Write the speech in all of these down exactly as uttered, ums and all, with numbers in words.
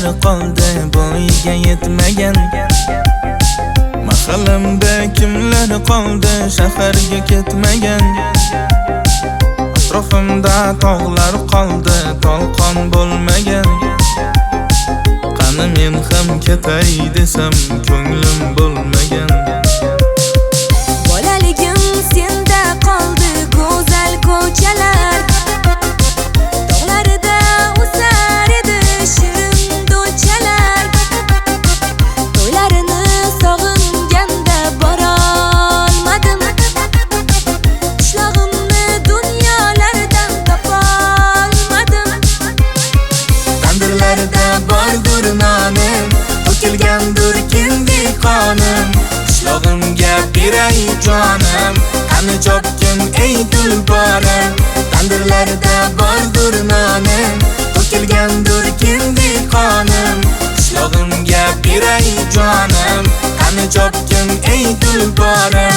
kimlar qoldi bo'yiga yetmagan? Mahallamda kimlar qoldi shaharga ketmagan? Atrofimda tog'lar qoldi tolqon bo'lmagan. Qani men ham ketay desam ko'nglim bo'lmagan. Bolaligim senda qoldi go'zal ko'chalar. Tog'larida o'sar edi shirin do'chalar. To'ylarini sog'inganda borolmadim. Qishlog'imni dunyolardan topolmadim. Tandirlarda bordur nonim, to'kilgandur kindi qonim. Qishlog'imga beray jonim, qani chopgin ey tulporim. Tandirlarda bordur nonim, to'kilgandur kindi qonim. Qishlog'imga beray jonim, qani chopgin ey tulporim.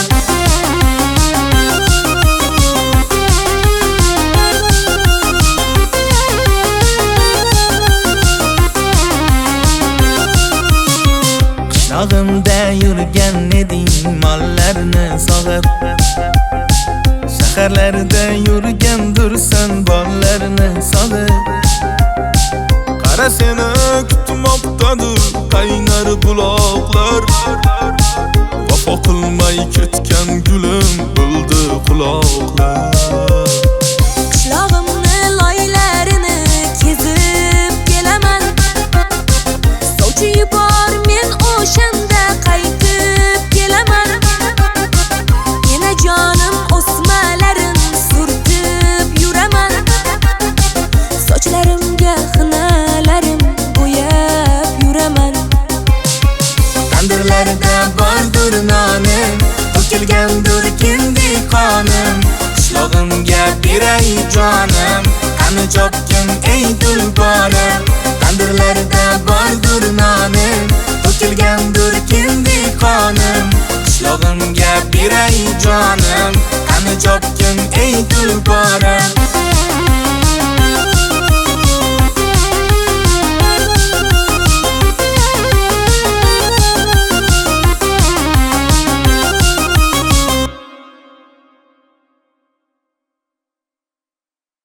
Qishlog'imda yurgan eding mollarni sog'ib, shaharlarda yurgandursan bollarni sog'ib. Qara seni kutmoqdadir qaynar buloqlar, vafo qilmay ketgan gulim bo'ldi quloqlar. Qishlog'imni loylarini kezib kelaman. Sovchi yubor men o'shanda qaytib kelaman. Yana jonim o'smalarin surtib yuraman. Sochlarimga xinalarim bo'yab yuraman. Tandirlarda bordur nonim, to'kilgandur kindi qonim. Qishlog'imga beray jonim, qani chopgin ey tulporim. Tandirlarda bordur nonim, to'kilgandur kindi qonim. Qishlog'imga beray jonim, qani chopgin ey tulporim.